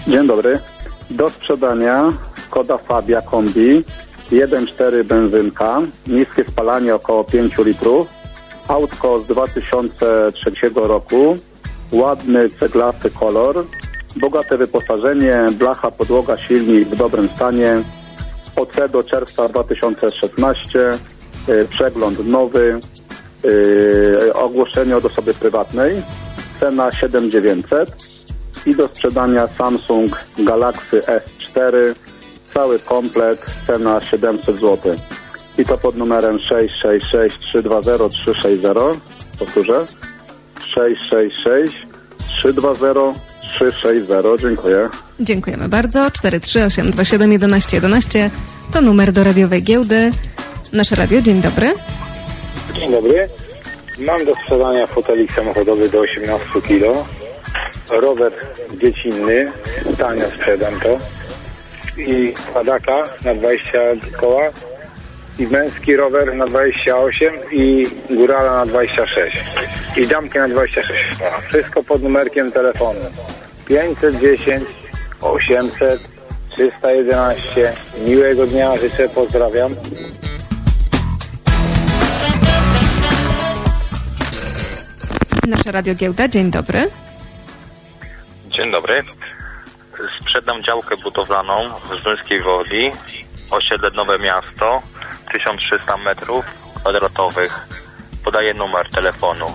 Dzień dobry. Do sprzedania Skoda Fabia Kombi 1.4 benzynka, niskie spalanie około 5 litrów, autko z 2003 roku, ładny ceglasty kolor, bogate wyposażenie, blacha, podłoga, silnik w dobrym stanie, OC do czerwca 2016, przegląd nowy, ogłoszenie od osoby prywatnej, cena 7900 i do sprzedania Samsung Galaxy S4, cały komplet, cena 700 zł. I to pod numerem 666 320 360. Powtórzę. 666 320 360. Dziękuję. Dziękujemy bardzo. 43827 11 11 to numer do radiowej giełdy. Nasze radio, dzień dobry. Dzień dobry. Mam do sprzedania fotelik samochodowy do 18 kg. Rower dziecinny, tanio sprzedam to. I kładaka na 20 koła. I męski rower na 28 i górala na 26. I damkę na 26 koła. Wszystko pod numerkiem telefonu. 510 800 311. Miłego dnia życzę, pozdrawiam. Nasze radio giełda, dzień dobry. Dzień dobry. Sprzedam działkę budowlaną w Żnińskiej Woli, osiedle Nowe Miasto, 1300 metrów kwadratowych. Podaję numer telefonu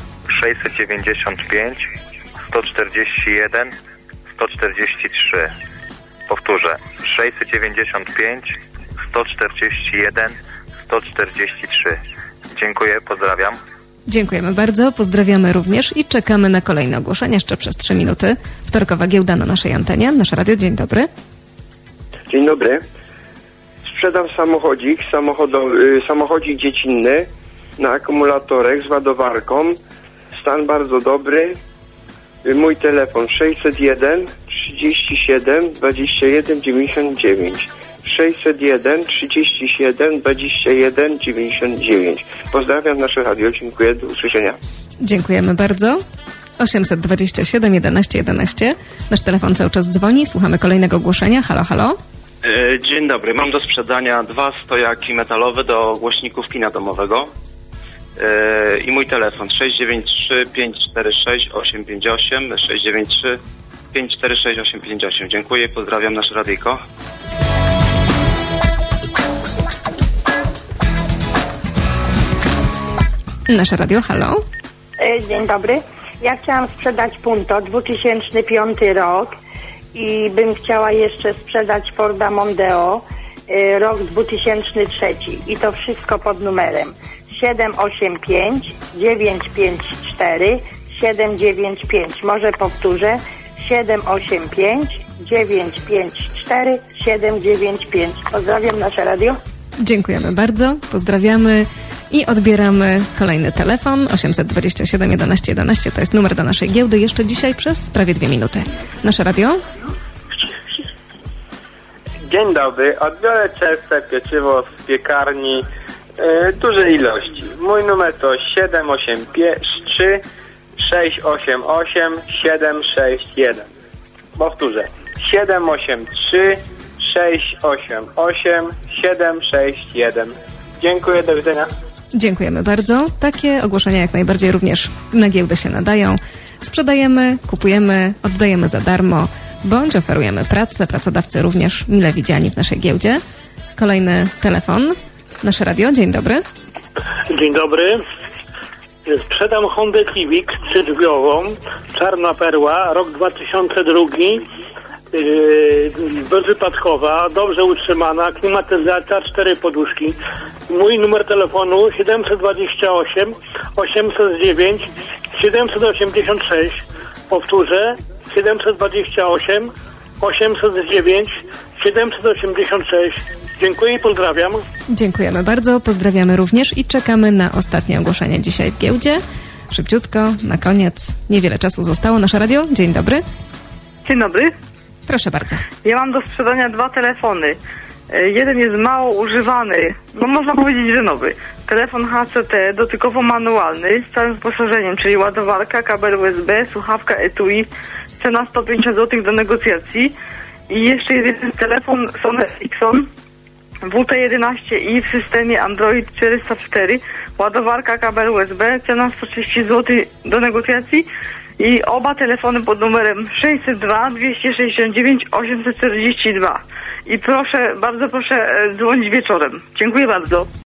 695 141 143. Powtórzę 695 141 143. Dziękuję, pozdrawiam. Dziękujemy bardzo, pozdrawiamy również i czekamy na kolejne ogłoszenia jeszcze przez 3 minuty. Wtorkowa giełda na naszej antenie. Nasze radio, dzień dobry. Dzień dobry. Sprzedam samochodzik dziecinny na akumulatorek z ładowarką. Stan bardzo dobry. Mój telefon 601 37 21 99. 601 37 21 99. Pozdrawiam nasze radio, dziękuję, do usłyszenia. Dziękujemy bardzo. 827 11 11. Nasz telefon cały czas dzwoni, słuchamy kolejnego ogłoszenia. Halo, halo. Dzień dobry, mam do sprzedania 2 stojaki metalowe do głośników kina domowego i mój telefon 693 546 858 693 546 858. Dziękuję, pozdrawiam nasze radyjko. Nasze radio, halo. Dzień dobry. Ja chciałam sprzedać Punto, 2005 rok i bym chciała jeszcze sprzedać Forda Mondeo, rok 2003 i to wszystko pod numerem 785 954 795. Może powtórzę 785 954 795. Pozdrawiam nasze radio. Dziękujemy bardzo, pozdrawiamy i odbieramy kolejny telefon 827 11 11. To jest numer do naszej giełdy jeszcze dzisiaj przez prawie 2 minuty. Nasze radio? Dzień dobry, odbiorę czerwce pieczywo z piekarni dużej ilości. Mój numer to 783 688 761. Powtórzę 783 688 761. Dziękuję, do widzenia. Dziękujemy bardzo. Takie ogłoszenia jak najbardziej również na giełdę się nadają. Sprzedajemy, kupujemy, oddajemy za darmo, bądź oferujemy pracę. Pracodawcy również mile widziani w naszej giełdzie. Kolejny telefon. Nasze radio, dzień dobry. Dzień dobry. Sprzedam Hondę Civic trzydrzwiową, czarna perła, rok 2002, bezwypadkowa, dobrze utrzymana, klimatyzacja, 4 poduszki. Mój numer telefonu 728 809 786. Powtórzę 728 809 786. Dziękuję i pozdrawiam. Dziękujemy bardzo, pozdrawiamy również i czekamy na ostatnie ogłoszenie dzisiaj w giełdzie. Szybciutko, na koniec, niewiele czasu zostało. Nasze radio, dzień dobry. Dzień dobry. Proszę bardzo. Ja mam do sprzedania 2 telefony. Jeden jest mało używany, no można powiedzieć, że nowy. Telefon HCT dotykowo-manualny z całym wyposażeniem, czyli ładowarka, kabel USB, słuchawka etui, cena 150 zł do negocjacji. I jeszcze jeden telefon Sony Ericsson WT11i w systemie Android 404, ładowarka, kabel USB, cena 130 zł do negocjacji. I oba telefony pod numerem 602 269 842. I proszę, bardzo proszę dzwonić wieczorem. Dziękuję bardzo.